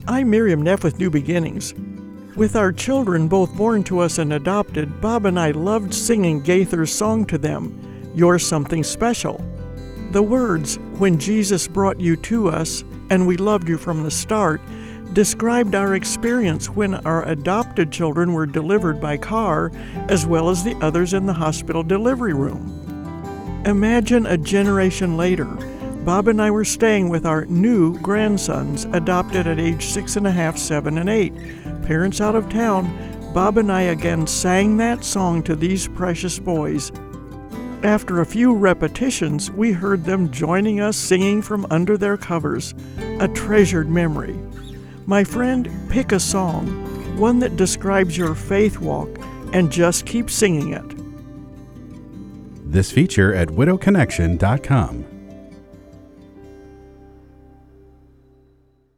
I'm Miriam Neff with New Beginnings. With our children both born to us and adopted, Bob and I loved singing Gaither's song to them, "You're Something Special." The words, "When Jesus brought you to us, and we loved you from the start," described our experience when our adopted children were delivered by car, as well as the others in the hospital delivery room. Imagine a generation later, Bob and I were staying with our new grandsons, adopted at age 6.5, 7, and 8. Parents out of town, Bob and I again sang that song to these precious boys. After a few repetitions, we heard them joining us singing from under their covers, a treasured memory. My friend, pick a song, one that describes your faith walk, and just keep singing it. This feature at widowconnection.com.